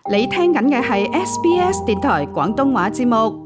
你聽緊嘅係 SBS 電台廣東話節目。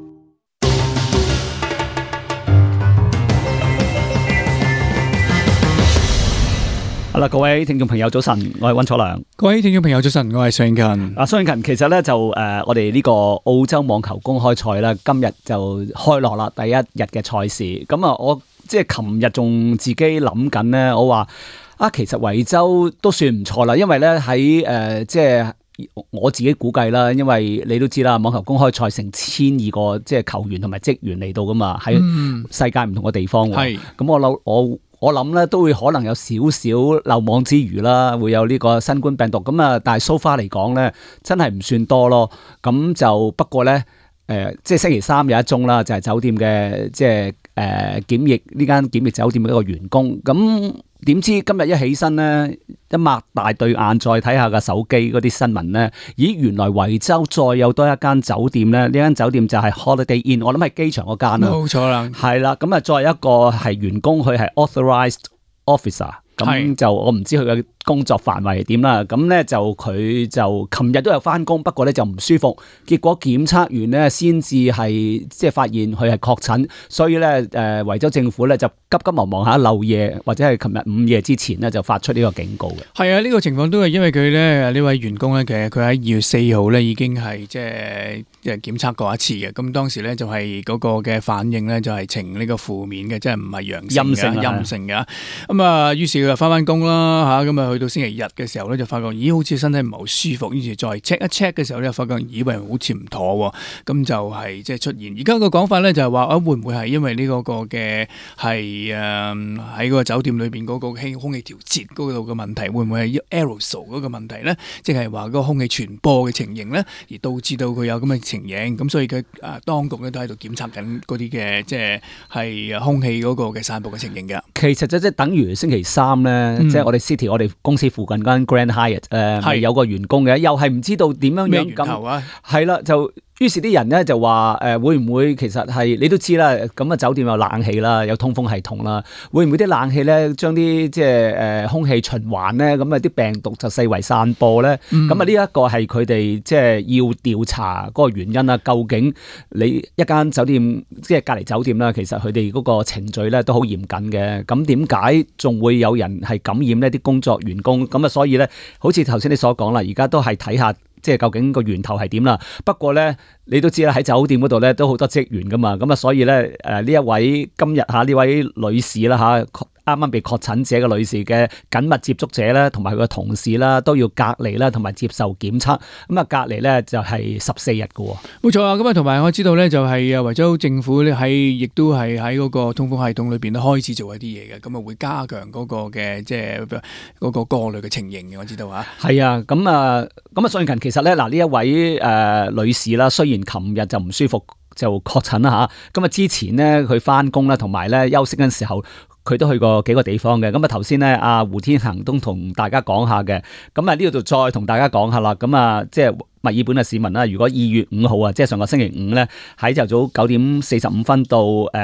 好啦，各位聽眾朋友早晨，我係溫楚良。 各位聽眾朋友早晨，我係蘇永勤。 蘇永勤，其實咧就我哋呢個澳洲網球公開賽啦，今日就開鑼啦，第一日嘅賽事。咁啊，我即係琴日仲自己諗緊咧，我話其實維州都算唔錯啦，因為咧喺即係我自己估計啦，因為你都知啦，網球公開賽成1200個即係球員同埋職員嚟到噶嘛，喺世界唔同嘅地方。係咁我諗咧都會可能有少少漏網之魚啦，會有呢個新冠病毒咁啊，但係 so far 嚟講咧，真係唔算多咯。咁就不過咧，即係星期三有一宗啦，就係酒店嘅即係檢疫呢間檢疫酒店嘅一個員工。咁點知今日一起身咧，一擘大對眼再睇下個手機嗰啲新聞咧，咦，原來維州再有多一間酒店咧，呢間酒店就係 Holiday Inn， 我諗係機場嗰間啦。冇錯啦，係啦，咁啊再一個係員工，佢係 Authorized Officer， 咁就我唔知佢嘅工作範圍係點啦。咁咧就佢就琴日都有翻工，不過咧就唔舒服，結果檢測完咧先至係即係發現佢係確診，所以咧維州政府咧就急急忙忙漏夜或者係琴日午夜之前咧就發出呢個警告嘅。係啊， 呢個情況都係因為佢咧呢位員工咧，其實佢喺2月4號咧已經係即係檢測過一次嘅。咁當時咧就係嗰個嘅反應咧就係呈呢個負面嘅，即係唔係陽性嘅陰性嘅。咁啊，於是佢就翻工啦嚇，咁啊去到星期日嘅時候咧就發覺咦好似身體唔係好舒服，於是再 check 一 check 嘅時候咧發覺以為好似唔妥喎，咁就係即係出現。而家個講法咧就係話會唔會係因為呢個嘅係喺個酒店裏邊嗰個空氣調節嗰度嘅問題，會唔會係 aerosol 嗰個問題咧？即係話嗰個空氣傳播嘅情形咧，而導致到佢有咁嘅情形。咁所以佢當局咧都喺度檢測緊嗰啲嘅即係空氣嗰個嘅散布嘅情形嘅。 其實即係等於星期三咧，即係我哋 City 我哋公司附近間 Grand Hyatt 係有個員工嘅，又係唔知道點樣樣咁係啦，就於是啲人咧就話會唔會其實係你都知啦，咁啊酒店有冷氣啦，有通風系統啦，會唔會啲冷氣咧將啲即係空氣循環咧，咁啊啲病毒就四圍散播咧？咁啊呢一個係佢哋即係要調查嗰個原因啦。究竟你一間酒店即係隔離酒店啦，其實佢哋嗰個程序咧都好嚴謹嘅。咁點解仲會有人係感染呢啲工作員工？咁啊所以咧，好似頭先你所講啦，而家都係睇下。即係究竟個源頭係點啦？不過咧，你都知啦，喺酒店嗰度咧都好多職員噶嘛，咁啊，所以咧呢一位今日呢位女士啦啱啱被確診者嘅女士嘅緊密接觸者咧，同埋佢嘅同事啦，都要隔離啦，同埋接受檢測。咁啊，隔離咧就係14日嘅。 冇錯啊！咁啊，同埋我知道咧，就係維州政府咧亦都係喺嗰個通風系統裏邊都開始做一啲嘢嘅。咁啊，會加強嗰個嘅即係嗰個過濾嘅情形嘅。我知道嚇。係啊， 咁啊，蘇永勤其實咧呢一位女士啦，雖然琴日就唔舒服就確診啦嚇，咁啊之前咧佢翻工啦，同埋咧休息嗰陣時候。佢都去過幾個地方嘅，咁啊頭先咧阿胡天恒都同大家講下嘅，咁啊呢度就再同大家講下啦，咁啊即係墨爾本嘅市民啦，如果2月5號啊，即係上個星期五咧，喺朝早9點45分到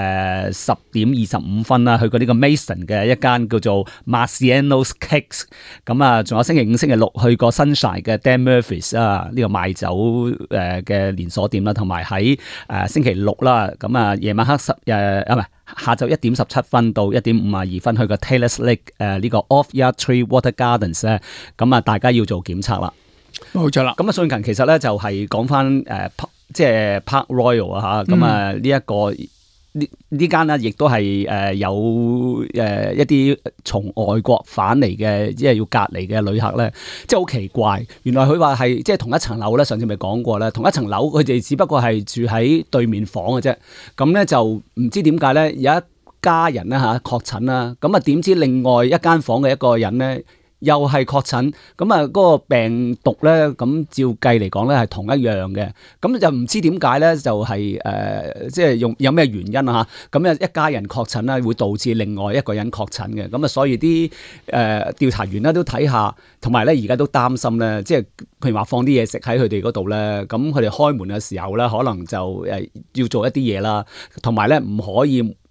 10點25分啦，去過呢個 Mason 嘅一間叫做 Marciano's Cakes， 咁啊仲有星期5、星期6去過 Sunshine 嘅 Dan Murphy's 啊，呢個賣酒嘅連鎖店啦，同埋喺星期6啦，咁啊夜晚黑下晝1點17分到1點52分去個 Taylor's Lake 呢個 Off Yard Tree Water Gardens 咧，咁啊大家要做檢測啦。 冇錯啦。咁啊， 蘇永勤其實咧就係講翻即係 Park Royal 啊嚇，咁啊呢一個呢間咧亦都係有一啲從外國返嚟嘅，即係要隔離嘅旅客咧，即係好奇怪。原來佢話係即係同一層樓咧，上次咪講過咧，同一層樓佢哋只不過係住喺對面房嘅啫。咁咧就唔知點解咧有一家人咧確診啦，咁啊點知另外一間房嘅一個人咧，又係確診，咁啊嗰個病毒咧，咁照計嚟講咧係同一樣嘅，咁就唔知點解咧，就係即係有咩原因啊嚇？咁啊一家人確診咧，會導致另外一個人確診嘅，咁啊所以啲調查員咧都睇下，同埋咧而家都擔心咧，即係譬如話放啲嘢食喺佢哋嗰度咧，咁佢哋開門嘅時候咧，可能就要做一啲嘢啦，同埋咧唔可以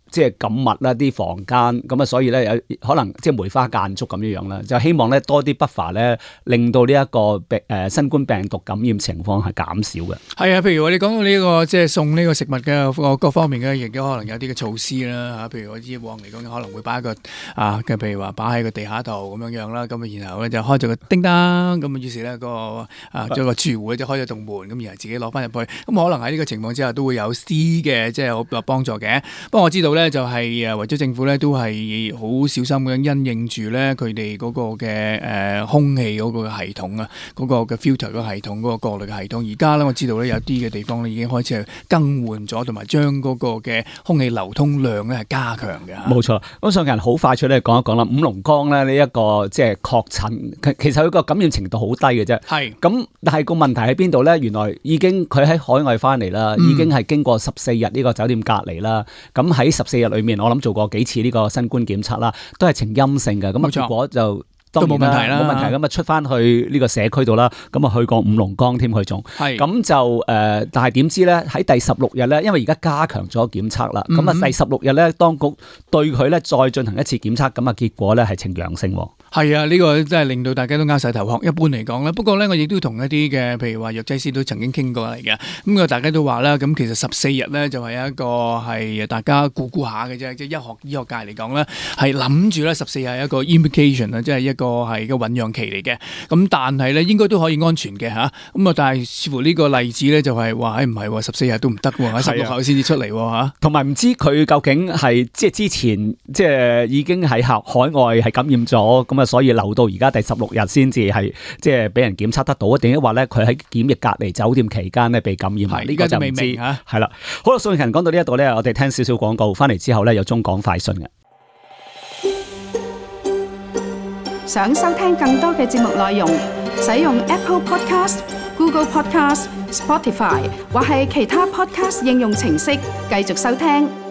即係咁密啦啲房間，咁啊所以咧有可能即係梅花間竹咁樣啦，就希望咧多啲 buffer 咧，令到呢一個新冠病毒感染情況係減少嘅。 係啊，譬如我哋講到呢個即係送呢個食物嘅各方面嘅，亦都可能有啲嘅措施啦嚇。譬如我以往嚟講，可能會擺一個嘅，譬如話擺喺個地下度咁樣啦，咁啊然後咧就開咗個叮當，咁啊於是咧將個住戶就開咗棟門，咁然後自己攞翻入去。咁可能喺呢個情況之下都會有啲嘅即係好幫助嘅。不過我知道咧就係為咗政府咧都係好小心咁因應住咧佢哋嗰個嘅空氣嗰個系統啊，嗰個嘅 filter 個系統嗰個過濾嘅系統。而家咧我知道咧有啲嘅地方咧已經開始係更換咗，同埋將嗰個嘅空氣流通量咧係加強嘅。 冇錯，咁上期好快脆咧講一講啦。五龍崗咧呢一個即係確診，其實佢個感染程度好低嘅啫。係咁，但係個問題喺邊度咧？原來已經佢喺海外翻嚟啦，已經係經過14日呢個酒店隔離啦。咁喺14日裏面，我諗做過幾次呢個新冠檢測啦，都係呈陰性嘅。咁啊結果就都冇問題啦，冇問題咁啊出翻去呢個社區度啦，咁啊去過五龍崗添佢仲，咁就但係點知咧喺第16日咧，因為而家加強咗檢測啦，咁啊第16日咧當局對佢咧再進行一次檢測，咁啊結果咧係呈陽性。 係啊，呢個真係令到大家都拗晒頭殼。一般嚟講咧，不過咧我亦都同一啲嘅，譬如話藥劑師都曾經傾過嚟嘅。咁大家都話啦，咁其實14日咧就係一個係大家估下嘅啫，即係醫學界嚟講咧係諗住咧14日係一個 indication 啊，即係一個係個醞釀期嚟嘅。咁但係咧應該都可以安全嘅嚇。咁啊，但係似乎呢個例子咧就係話唔係喎，14日都唔得喎，喺16後先至出嚟嚇。同埋唔知佢究竟係即係之前即係已經喺海外係感染咗咁。所以留到而家第16日先至係即係俾人檢測得到，定係話咧佢喺檢疫隔離酒店期間咧被感染？呢個就唔知。係啦，好啦，宋慶勤講到呢一度咧，我哋聽少少廣告，翻嚟之後咧有中港快訊嘅。 想收聽更多嘅節目內容，使用 Apple Podcast、Google Podcast、Spotify 或係其他 Podcast 應用程式繼續收聽。